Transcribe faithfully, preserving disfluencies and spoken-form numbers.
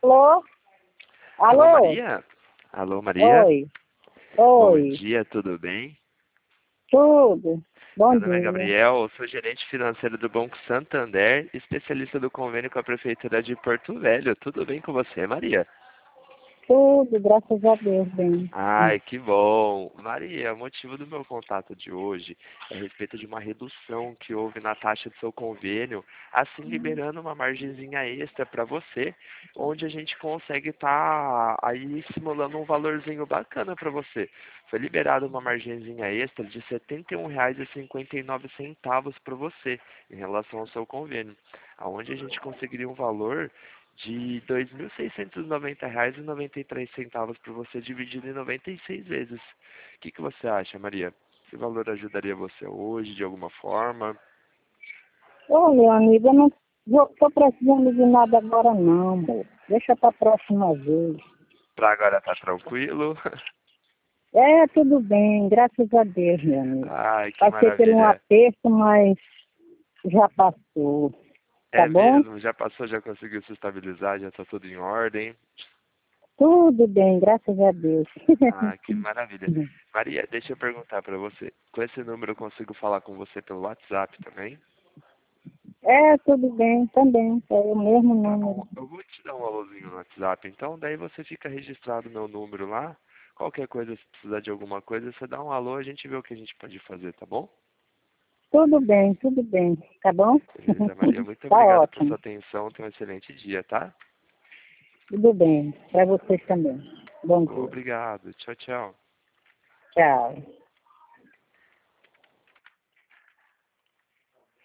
Alô? Alô, Alô? Maria? Alô, Maria? Oi. Bom Oi. dia, tudo bem? Tudo? Bom Meu nome é dia. Gabriel, sou gerente financeiro do Banco Santander, especialista do convênio com a Prefeitura de Porto Velho. Tudo bem com você, Maria? Tudo, graças a Deus, bem. Ai, que bom. Maria, o motivo do meu contato de hoje é a respeito de uma redução que houve na taxa do seu convênio, assim liberando uma margenzinha extra para você, onde a gente consegue estar aí simulando um valorzinho bacana para você. Foi liberada uma margenzinha extra de setenta e um reais e cinquenta e nove centavos para você, em relação ao seu convênio, aonde a gente conseguiria um valor de dois mil seiscentos e noventa reais e noventa e três centavos para você dividido em noventa e seis vezes. O que que você acha, Maria? Esse valor ajudaria você hoje de alguma forma? Ô, meu amigo, eu não vou- tô precisando de nada agora não, amor. Deixa pra próxima vez. Para agora tá tranquilo? É, tudo bem, graças a Deus, meu amigo. Ai, que Passei por um maravilha. aperto, mas já passou. Tá É bom? mesmo? Já passou, já conseguiu se estabilizar, já tá tudo em ordem? Tudo bem, graças a Deus. Ah, que maravilha. Maria, deixa eu perguntar para você. Com esse número eu consigo falar com você pelo WhatsApp também? É, tudo bem também. É o mesmo Tá bom. número. Eu vou te dar um alôzinho no WhatsApp, então daí você fica registrado meu número lá. Qualquer coisa, se precisar de alguma coisa, você dá um alô, a gente vê o que a gente pode fazer, tá bom? Tudo bem, tudo bem. Tá bom? Beleza, Maria. Muito Tá obrigado por ótimo. sua atenção. Tenha um excelente dia, tá? Tudo bem. Para vocês também. Bom dia. Obrigado. Tchau, tchau. Tchau.